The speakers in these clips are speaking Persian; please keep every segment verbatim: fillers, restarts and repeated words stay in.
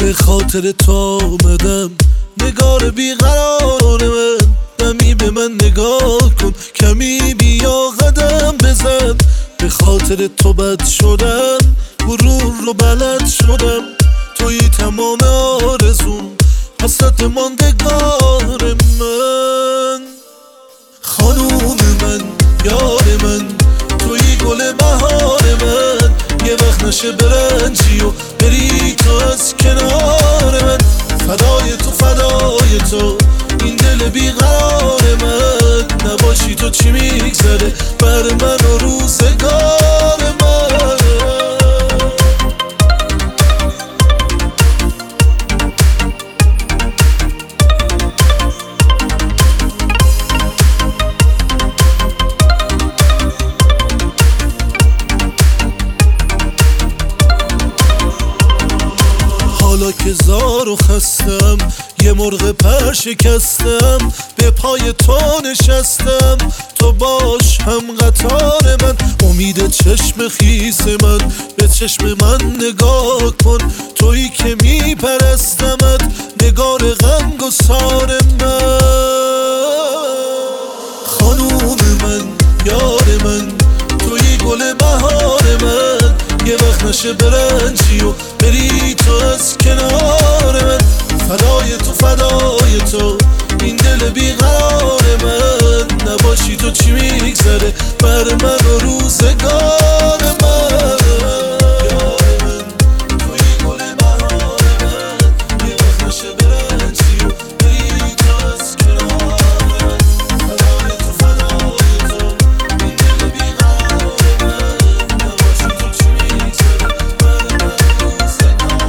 به خاطر تو آمدم نگار بیقرار من، نمی به من نگاه کن کمی بیا قدم بزن. به خاطر تو بد شدم غرور رو بلد شدم، توی تمام آرزوم حسرت ماندگار من. خانوم من یار من توی گل بهار من، یه وقت نشه برنجی و بری تو از کنار من. فدای تو فدای تو این دل بیقرار من، نباشی تو چی میگذره بر من و روزگار من. حالا که زار و خستم یه مرغ پر شکستم، به پای تو نشستم تو باش هم قطار من. امید چشم خیس من به چشم من نگاه کن، تویی که میپرستمت نگار غم گسار من. خانوم من یار من تویی گل بهار من، یه وقت نشه برنجی و بری تو از کنار من. فدای تو فدای تو این دل بیقرار من، نباشی تو چی میگذره بر من و روزگار من. یار من توی گل بهار من، یه وقت نشه برنجی و بری تو از کنار من. فدای تو فدای تو این دل بیقرار من، نباشی تو چی میگذره بر من و روزگار.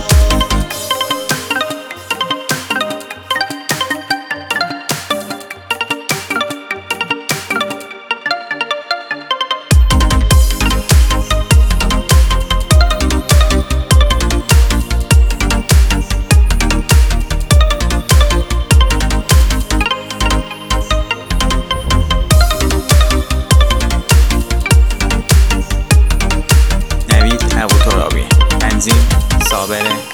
نوید ابوترابی، تنظیم صابر